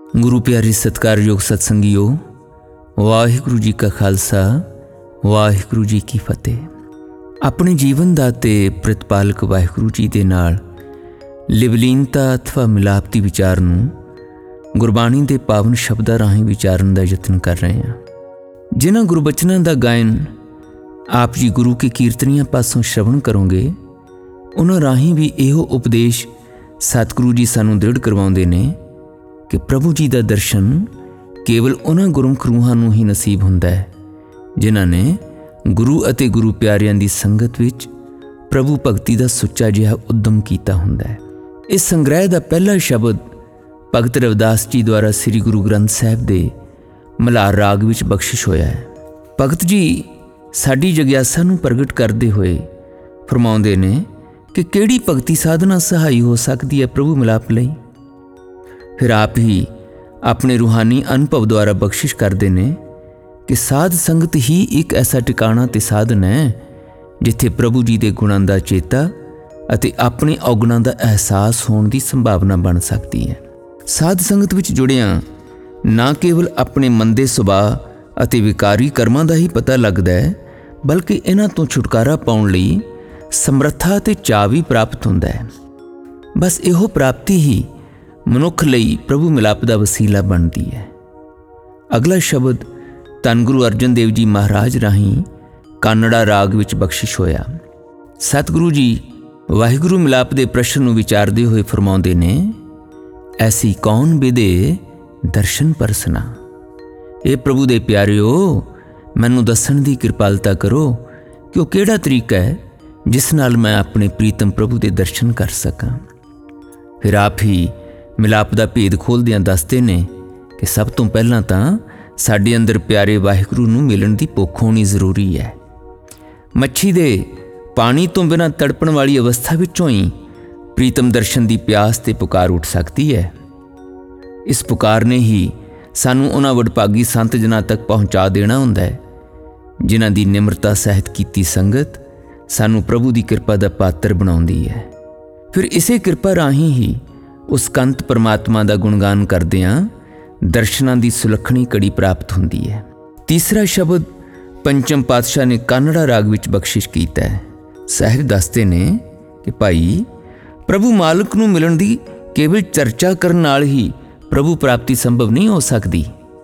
गुरु प्यारे सत्कारयोग सत्संगियो, वाहिगुरू जी का खालसा, वाहिगुरू जी की फतेह। अपने जीवन ਦਾ ਤੇ ਪ੍ਰਤਪਾਲਕ ਵਾਹਿਗੁਰੂ ਜੀ ਦੇ ਨਾਲ ਲਿਵਲੀਨਤਾ ਅਥਵਾ ਮਿਲਾਪਤੀ ਵਿਚਾਰ ਨੂੰ ਗੁਰਬਾਣੀ ਦੇ ਪਾਵਨ ਸ਼ਬਦਾਂ ਰਾਹੀਂ ਵਿਚਾਰਨ ਦਾ ਯਤਨ ਕਰ ਰਹੇ ਹਾਂ। ਜਿਨ੍ਹਾਂ ਗੁਰਬਚਨਾਂ ਦਾ ਗਾਇਨ ਆਪ ਜੀ ਗੁਰੂ ਕੇ ਕੀਰਤਨੀਆਂ ਪਾਸੋਂ ਸ਼ਰਵਣ ਕਰੋਗੇ, ਉਹਨਾਂ ਰਾਹੀਂ ਵੀ ਇਹੋ ਉਪਦੇਸ਼ ਸਤਿਗੁਰੂ ਜੀ ਸਾਨੂੰ ਦ੍ਰਿੜ ਕਰਵਾਉਂਦੇ ਨੇ ਕਿ ਪ੍ਰਭੂ ਜੀ ਦਾ ਦਰਸ਼ਨ ਕੇਵਲ ਉਹਨਾਂ ਗੁਰਮੁਖ ਰੂਹਾਂ ਨੂੰ ਹੀ ਨਸੀਬ ਹੁੰਦਾ ਹੈ ਜਿਨ੍ਹਾਂ ਨੇ ਗੁਰੂ ਅਤੇ ਗੁਰੂ ਪਿਆਰਿਆਂ ਦੀ ਸੰਗਤ ਵਿੱਚ ਪ੍ਰਭੂ ਭਗਤੀ ਦਾ ਸੁੱਚਾ ਜਿਹਾ ਉਦਮ ਕੀਤਾ ਹੁੰਦਾ ਹੈ। ਇਸ ਸੰਗ੍ਰਹਿ ਦਾ ਪਹਿਲਾ ਸ਼ਬਦ ਭਗਤ ਰਵਿਦਾਸ ਜੀ ਦੁਆਰਾ ਸ੍ਰੀ ਗੁਰੂ ਗ੍ਰੰਥ ਸਾਹਿਬ ਦੇ ਮਲਾਰ ਰਾਗ ਵਿੱਚ ਬਖਸ਼ਿਸ਼ ਹੋਇਆ ਹੈ। ਭਗਤ ਜੀ ਸਾਡੀ ਜਗਿਆਸਾ ਨੂੰ ਪ੍ਰਗਟ ਕਰਦੇ ਹੋਏ ਫਰਮਾਉਂਦੇ ਨੇ ਕਿ ਕਿਹੜੀ ਭਗਤੀ ਸਾਧਨਾ ਸਹਾਈ ਹੋ ਸਕਦੀ ਹੈ ਪ੍ਰਭੂ ਮਿਲਾਪ ਲਈ। ਫਿਰ ਆਪ ਹੀ ਆਪਣੇ ਰੂਹਾਨੀ ਅਨੁਭਵ ਦੁਆਰਾ ਬਖਸ਼ਿਸ਼ ਕਰਦੇ ਨੇ ਕਿ ਸਾਧ ਸੰਗਤ ਹੀ ਇੱਕ ਐਸਾ ਟਿਕਾਣਾ ਤੇ ਸਾਧਨ ਹੈ ਜਿੱਥੇ ਪ੍ਰਭੂ ਜੀ ਦੇ ਗੁਣਾਂ ਦਾ ਚੇਤਾ ਅਤੇ ਆਪਣੇ ਔਗੁਣਾਂ ਦਾ ਅਹਿਸਾਸ ਹੋਣ ਦੀ ਸੰਭਾਵਨਾ ਬਣ ਸਕਦੀ ਹੈ। ਸਾਧ ਸੰਗਤ ਵਿੱਚ ਜੁੜਿਆਂ ਨਾ ਕੇਵਲ ਆਪਣੇ ਮੰਦੇ ਸੁਭਾਅ ਅਤੇ ਵਿਕਾਰੀ ਕਰਮਾਂ ਦਾ ਹੀ ਪਤਾ ਲੱਗਦਾ ਹੈ, ਬਲਕਿ ਇਹਨਾਂ ਤੋਂ ਛੁਟਕਾਰਾ ਪਾਉਣ ਲਈ ਸਮਰੱਥਾ ਅਤੇ ਚਾਅ ਵੀ ਪ੍ਰਾਪਤ ਹੁੰਦਾ ਹੈ। ਬਸ ਇਹੋ ਪ੍ਰਾਪਤੀ ਹੀ ਮਨੁੱਖ ਲਈ ਪ੍ਰਭੂ ਮਿਲਾਪ ਦਾ ਵਸੀਲਾ ਬਣਦੀ ਹੈ। ਅਗਲਾ ਸ਼ਬਦ ਧੰਨ ਗੁਰੂ ਅਰਜਨ ਦੇਵ ਜੀ ਮਹਾਰਾਜ ਰਾਹੀਂ ਕਾਨੜਾ ਰਾਗ ਵਿੱਚ ਬਖਸ਼ਿਸ਼ ਹੋਇਆ। ਸਤਿਗੁਰੂ ਜੀ ਵਾਹਿਗੁਰੂ ਮਿਲਾਪ ਦੇ ਪ੍ਰਸ਼ਨ ਨੂੰ ਵਿਚਾਰਦੇ ਹੋਏ ਫਰਮਾਉਂਦੇ ਨੇ, ਐਸੀ ਕੌਣ ਵਿਦੇ ਦਰਸ਼ਨ ਪਰਸਨਾ। ਇਹ ਪ੍ਰਭੂ ਦੇ ਪਿਆਰਿਓ, ਮੈਨੂੰ ਦੱਸਣ ਦੀ ਕਿਰਪਾਲਤਾ ਕਰੋ ਕਿ ਉਹ ਕਿਹੜਾ ਤਰੀਕਾ ਹੈ ਜਿਸ ਨਾਲ ਮੈਂ ਆਪਣੇ ਪ੍ਰੀਤਮ ਪ੍ਰਭੂ ਦੇ ਦਰਸ਼ਨ ਕਰ ਸਕਾਂ। ਫਿਰ ਆਪ ਹੀ ਮਿਲਾਪ ਦਾ ਭੇਦ ਖੋਲ੍ਹਦਿਆਂ ਦੱਸਦੇ ਨੇ ਕਿ ਸਭ ਤੋਂ ਪਹਿਲਾਂ ਤਾਂ ਸਾਡੇ ਅੰਦਰ ਪਿਆਰੇ ਵਾਹਿਗੁਰੂ ਨੂੰ ਮਿਲਣ ਦੀ ਭੁੱਖ ਹੋਣੀ ਜ਼ਰੂਰੀ ਹੈ। ਮੱਛੀ ਦੇ ਪਾਣੀ ਤੋਂ ਬਿਨਾਂ ਤੜਪਣ ਵਾਲੀ ਅਵਸਥਾ ਵਿੱਚੋਂ ਹੀ ਪ੍ਰੀਤਮ ਦਰਸ਼ਨ ਦੀ ਪਿਆਸ ਤੇ ਪੁਕਾਰ ਉੱਠ ਸਕਦੀ ਹੈ। ਇਸ ਪੁਕਾਰ ਨੇ ਹੀ ਸਾਨੂੰ ਉਹਨਾਂ ਵਡਭਾਗੀ ਸੰਤ ਜਨਾਂ ਤੱਕ ਪਹੁੰਚਾ ਦੇਣਾ ਹੁੰਦਾ ਹੈ ਜਿਨ੍ਹਾਂ ਦੀ ਨਿਮਰਤਾ ਸਹਿਤ ਕੀਤੀ ਸੰਗਤ ਸਾਨੂੰ ਪ੍ਰਭੂ ਦੀ ਕਿਰਪਾ ਦਾ ਪਾਤਰ ਬਣਾਉਂਦੀ ਹੈ। ਫਿਰ ਇਸੇ ਕਿਰਪਾ ਰਾਹੀਂ ਹੀ ਉਸ ਕੰਤ ਪਰਮਾਤਮਾ ਦਾ ਗੁਣਗਾਨ ਕਰਦਿਆਂ ਦਰਸ਼ਨਾਂ ਦੀ ਸੁਲੱਖਣੀ ਕੜੀ ਪ੍ਰਾਪਤ ਹੁੰਦੀ ਹੈ। ਤੀਸਰਾ ਸ਼ਬਦ ਪੰਚਮ ਪਾਤਸ਼ਾਹ ਨੇ ਕਾਨੜਾ ਰਾਗ ਵਿੱਚ ਬਖਸ਼ਿਸ਼ ਕੀਤਾ ਹੈ। ਸਾਹਿਬ ਦੱਸਦੇ ਨੇ ਕਿ ਭਾਈ, ਪ੍ਰਭੂ ਮਾਲਕ ਨੂੰ ਮਿਲਣ ਦੀ ਕੇਵਲ ਚਰਚਾ ਕਰਨ ਨਾਲ ਹੀ ਪ੍ਰਭੂ ਪ੍ਰਾਪਤੀ ਸੰਭਵ ਨਹੀਂ ਹੋ ਸਕਦੀ।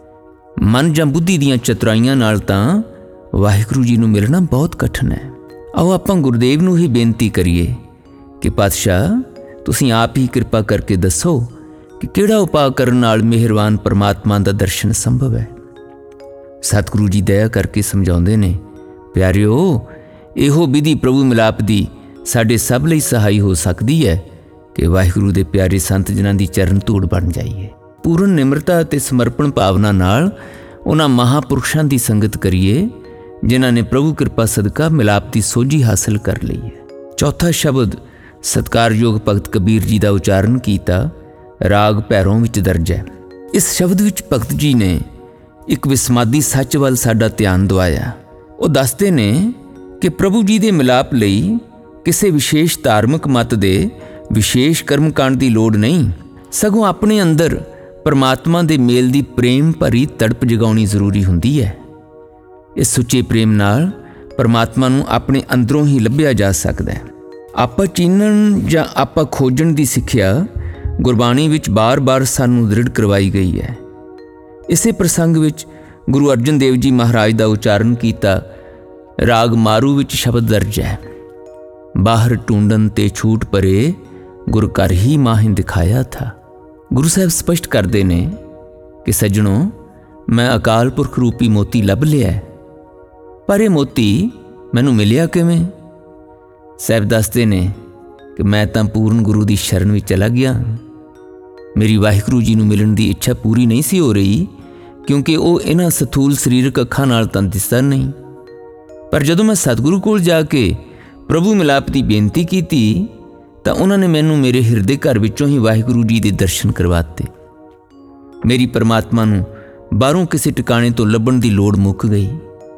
ਮਨ ਜਾਂ ਬੁੱਧੀ ਦੀਆਂ ਚਤੁਰਾਈਆਂ ਨਾਲ ਤਾਂ ਵਾਹਿਗੁਰੂ ਜੀ ਨੂੰ ਮਿਲਣਾ ਬਹੁਤ ਕਠਿਨ ਹੈ। ਆਓ ਆਪਾਂ ਗੁਰਦੇਵ ਨੂੰ ਹੀ ਬੇਨਤੀ ਕਰੀਏ ਕਿ ਪਾਤਸ਼ਾਹ, ਤੁਸੀਂ ਆਪ ਹੀ ਕਿਰਪਾ ਕਰਕੇ ਦੱਸੋ ਕਿ ਕਿਹੜਾ ਉਪਾਅ ਕਰਨ ਨਾਲ ਮਿਹਰਬਾਨ ਪਰਮਾਤਮਾ ਦਾ ਦਰਸ਼ਨ ਸੰਭਵ ਹੈ। ਸਤਿਗੁਰੂ ਜੀ ਦਇਆ ਕਰਕੇ ਸਮਝਾਉਂਦੇ ਨੇ, ਪਿਆਰਿਓ, ਇਹੋ ਵਿਧੀ ਪ੍ਰਭੂ ਮਿਲਾਪ ਦੀ ਸਾਡੇ ਸਭ ਲਈ ਸਹਾਈ ਹੋ ਸਕਦੀ ਹੈ ਕਿ ਵਾਹਿਗੁਰੂ ਦੇ ਪਿਆਰੇ ਸੰਤ ਜਿਨ੍ਹਾਂ ਦੀ ਚਰਨ ਧੂੜ ਬਣ ਜਾਈਏ। ਪੂਰਨ ਨਿਮਰਤਾ ਅਤੇ ਸਮਰਪਣ ਭਾਵਨਾ ਨਾਲ ਉਹਨਾਂ ਮਹਾਂਪੁਰਸ਼ਾਂ ਦੀ ਸੰਗਤ ਕਰੀਏ ਜਿਨ੍ਹਾਂ ਨੇ ਪ੍ਰਭੂ ਕਿਰਪਾ ਸਦਕਾ ਮਿਲਾਪ ਦੀ ਸੋਝੀ ਹਾਸਲ ਕਰ ਲਈ ਹੈ। ਚੌਥਾ ਸ਼ਬਦ ਸਤਿਕਾਰਯੋਗ ਭਗਤ ਕਬੀਰ ਜੀ ਦਾ ਉਚਾਰਨ ਕੀਤਾ ਰਾਗ ਭੈਰੋਂ ਵਿੱਚ ਦਰਜ ਹੈ। ਇਸ ਸ਼ਬਦ ਵਿੱਚ ਭਗਤ ਜੀ ਨੇ ਇੱਕ ਵਿਸਮਾਦੀ ਸੱਚ ਵੱਲ ਸਾਡਾ ਧਿਆਨ ਦਿਵਾਇਆ। ਉਹ ਦੱਸਦੇ ਨੇ ਕਿ ਪ੍ਰਭੂ ਜੀ ਦੇ ਮਿਲਾਪ ਲਈ ਕਿਸੇ ਵਿਸ਼ੇਸ਼ ਧਾਰਮਿਕ ਮਤ ਦੇ ਵਿਸ਼ੇਸ਼ ਕਰਮਕਾਂਡ ਦੀ ਲੋੜ ਨਹੀਂ, ਸਗੋਂ ਆਪਣੇ ਅੰਦਰ ਪਰਮਾਤਮਾ ਦੇ ਮੇਲ ਦੀ ਪ੍ਰੇਮ ਭਰੀ ਤੜਪ ਜਗਾਉਣੀ ਜ਼ਰੂਰੀ ਹੁੰਦੀ ਹੈ। ਇਸ ਸੁੱਚੇ ਪ੍ਰੇਮ ਨਾਲ ਪਰਮਾਤਮਾ ਨੂੰ ਆਪਣੇ ਅੰਦਰੋਂ ਹੀ ਲੱਭਿਆ ਜਾ ਸਕਦਾ ਹੈ। ਆਪਾ ਚੀਨਣ ਜਾਂ ਆਪਾ ਖੋਜਣ ਦੀ ਸਿੱਖਿਆ ਗੁਰਬਾਣੀ ਵਿੱਚ ਬਾਰ-ਬਾਰ ਸਾਨੂੰ ਦ੍ਰਿੜ ਕਰਵਾਈ ਗਈ ਹੈ। ਇਸੇ ਪ੍ਰਸੰਗ ਵਿੱਚ ਗੁਰੂ ਅਰਜਨ ਦੇਵ ਜੀ ਮਹਾਰਾਜ ਦਾ ਉਚਾਰਨ ਕੀਤਾ ਰਾਗ ਮਾਰੂ ਵਿੱਚ ਸ਼ਬਦ ਦਰਜ ਹੈ, ਬਾਹਰ ਟੂੰਡਨ ਤੇ ਛੂਟ ਪਰੇ ਗੁਰ ਘਰ ਹੀ ਮਾਹਿ ਦਿਖਾਇਆ ਥਾ। ਗੁਰੂ ਸਾਹਿਬ ਸਪਸ਼ਟ ਕਰਦੇ ਨੇ ਕਿ ਸੱਜਣੋ, ਮੈਂ ਅਕਾਲ ਪੁਰਖ ਰੂਪੀ ਮੋਤੀ ਲੱਭ ਲਿਆ, ਪਰ ਇਹ ਮੋਤੀ ਮੈਨੂੰ ਮਿਲਿਆ ਕਿਵੇਂ? ਸਾਹਿਬ ਦੱਸਦੇ ਨੇ ਕਿ ਮੈਂ ਤਾਂ ਪੂਰਨ ਗੁਰੂ ਦੀ ਸ਼ਰਨ ਵਿੱਚ ਚਲਾ ਗਿਆ। ਮੇਰੀ ਵਾਹਿਗੁਰੂ ਜੀ ਨੂੰ ਮਿਲਣ ਦੀ ਇੱਛਾ ਪੂਰੀ ਨਹੀਂ ਸੀ ਹੋ ਰਹੀ ਕਿਉਂਕਿ ਉਹ ਇਹਨਾਂ ਸਥੂਲ ਸਰੀਰਕ ਅੱਖਾਂ ਨਾਲ ਤਾਂ ਦਿਸਦਾ ਨਹੀਂ। ਪਰ ਜਦੋਂ ਮੈਂ ਸਤਿਗੁਰੂ ਕੋਲ ਜਾ ਕੇ ਪ੍ਰਭੂ ਮਿਲਾਪ ਦੀ ਬੇਨਤੀ ਕੀਤੀ ਤਾਂ ਉਹਨਾਂ ਨੇ ਮੈਨੂੰ ਮੇਰੇ ਹਿਰਦੇ ਘਰ ਵਿੱਚੋਂ ਹੀ ਵਾਹਿਗੁਰੂ ਜੀ ਦੇ ਦਰਸ਼ਨ ਕਰਵਾਤੇ। ਮੇਰੀ ਪਰਮਾਤਮਾ ਨੂੰ ਬਾਹਰੋਂ ਕਿਸੇ ਟਿਕਾਣੇ ਤੋਂ ਲੱਭਣ ਦੀ ਲੋੜ ਮੁੱਕ ਗਈ।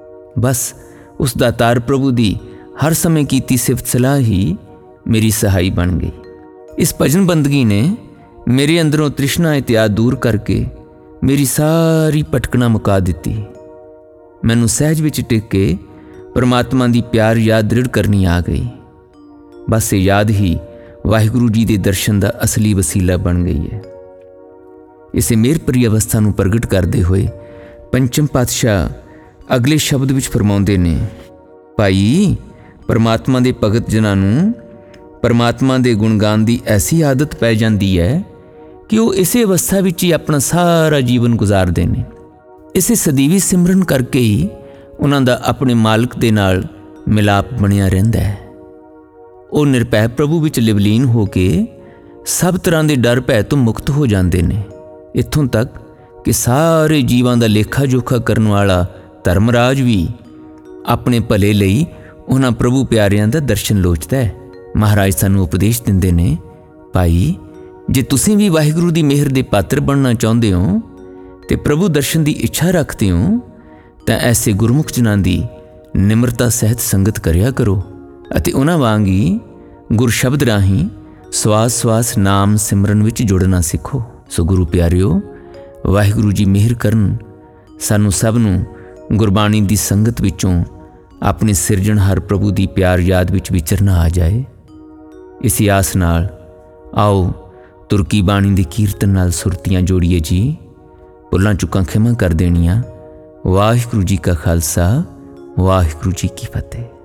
ਬਸ ਉਸ ਦਾਤਾਰ ਪ੍ਰਭੂ ਦੀ ਹਰ ਸਮੇਂ ਕੀਤੀ ਸਿਫਤ ਸਲਾਹ ਹੀ ਮੇਰੀ ਸਹਾਈ ਬਣ ਗਈ। ਇਸ ਭਜਨ ਬੰਦਗੀ ਨੇ ਮੇਰੇ ਅੰਦਰੋਂ ਤ੍ਰਿਸ਼ਨਾ ਇਤਿਆਦ ਦੂਰ ਕਰਕੇ ਮੇਰੀ ਸਾਰੀ ਭਟਕਣਾ ਮੁਕਾ ਦਿੱਤੀ। ਮੈਨੂੰ ਸਹਿਜ ਵਿੱਚ ਟਿਕ ਕੇ ਪਰਮਾਤਮਾ ਦੀ ਪਿਆਰ ਯਾਦ ਦ੍ਰਿੜ ਕਰਨੀ ਆ ਗਈ। ਬਸ ਇਹ ਯਾਦ ਹੀ ਵਾਹਿਗੁਰੂ ਜੀ ਦੇ ਦਰਸ਼ਨ ਦਾ ਅਸਲੀ ਵਸੀਲਾ ਬਣ ਗਈ ਹੈ। ਇਸੇ ਮੇਰ ਭਰੀ ਅਵਸਥਾ ਨੂੰ ਪ੍ਰਗਟ ਕਰਦੇ ਹੋਏ ਪੰਚਮ ਪਾਤਸ਼ਾਹ ਅਗਲੇ ਸ਼ਬਦ ਵਿੱਚ ਫਰਮਾਉਂਦੇ ਨੇ, ਭਾਈ ਪਰਮਾਤਮਾ ਦੇ ਭਗਤ ਜਨਾਂ ਨੂੰ ਪਰਮਾਤਮਾ ਦੇ ਗੁਣਗਾਨ ਦੀ ਐਸੀ ਆਦਤ ਪੈ ਜਾਂਦੀ ਹੈ ਕਿ ਉਹ ਇਸੇ ਅਵਸਥਾ ਵਿੱਚ ਹੀ ਆਪਣਾ ਸਾਰਾ ਜੀਵਨ ਗੁਜ਼ਾਰਦੇ ਨੇ। ਇਸੇ ਸਦੀਵੀ ਸਿਮਰਨ ਕਰਕੇ ਹੀ ਉਹਨਾਂ ਦਾ ਆਪਣੇ ਮਾਲਕ ਦੇ ਨਾਲ ਮਿਲਾਪ ਬਣਿਆ ਰਹਿੰਦਾ ਹੈ। ਉਹ ਨਿਰਭੈ ਪ੍ਰਭੂ ਵਿੱਚ ਲਿਵਲੀਨ ਹੋ ਕੇ ਸਭ ਤਰ੍ਹਾਂ ਦੇ ਡਰ ਭੈ ਤੋਂ ਮੁਕਤ ਹੋ ਜਾਂਦੇ ਨੇ। ਇੱਥੋਂ ਤੱਕ ਕਿ ਸਾਰੇ ਜੀਵਾਂ ਦਾ ਲੇਖਾ ਜੋਖਾ ਕਰਨ ਵਾਲਾ ਧਰਮਰਾਜ ਵੀ ਆਪਣੇ ਭਲੇ ਲਈ ਉਹਨਾਂ ਪ੍ਰਭੂ ਪਿਆਰਿਆਂ ਦਾ ਦਰਸ਼ਨ ਲੋਚਦਾ ਹੈ। ਮਹਾਰਾਜ ਸਾਨੂੰ ਉਪਦੇਸ਼ ਦਿੰਦੇ ਨੇ, ਭਾਈ ਜੇ ਤੁਸੀਂ ਵੀ ਵਾਹਿਗੁਰੂ ਦੀ ਮਿਹਰ ਦੇ ਪਾਤਰ ਬਣਨਾ ਚਾਹੁੰਦੇ ਹੋ ਤੇ ਪ੍ਰਭੂ ਦਰਸ਼ਨ ਦੀ ਇੱਛਾ ਰੱਖਦੇ ਹੋ ਤਾਂ ਐਸੇ ਗੁਰਮੁਖ ਜਨਾਂ ਦੀ ਨਿਮਰਤਾ ਸਹਿਤ ਸੰਗਤ ਕਰਿਆ ਕਰੋ ਅਤੇ ਉਹਨਾਂ ਵਾਂਗ ਹੀ ਗੁਰ ਸ਼ਬਦ ਰਾਹੀਂ ਸਵਾਸ ਸਵਾਸ ਨਾਮ ਸਿਮਰਨ ਵਿੱਚ ਜੁੜਨਾ ਸਿੱਖੋ। ਸੋ ਗੁਰੂ ਪਿਆਰਿਓ, ਵਾਹਿਗੁਰੂ ਜੀ ਮਿਹਰ ਕਰਨ ਸਾਨੂੰ ਸਭ ਨੂੰ ਗੁਰਬਾਣੀ ਦੀ ਸੰਗਤ ਵਿੱਚੋਂ ਆਪਣੇ ਸਿਰਜਣਹਾਰ ਪ੍ਰਭੂ ਦੀ ਪਿਆਰ ਯਾਦ ਵਿੱਚ ਵਿਚਰਨਾ ਆ ਜਾਏ। ਇਸੇ ਆਸ ਨਾਲ ਆਓ ਤੁਰਕੀ ਬਾਣੀ ਦੇ ਕੀਰਤਨ ਨਾਲ ਸੁਰਤੀਆਂ ਜੋੜੀਏ ਜੀ। ਭੁੱਲਾਂ ਚੁੱਕਾਂ ਖਿਮਾ ਕਰ ਦੇਣੀਆਂ। ਵਾਹਿਗੁਰੂ ਜੀ ਕਾ ਖਾਲਸਾ, ਵਾਹਿਗੁਰੂ ਜੀ ਕੀ ਫਤਿਹ।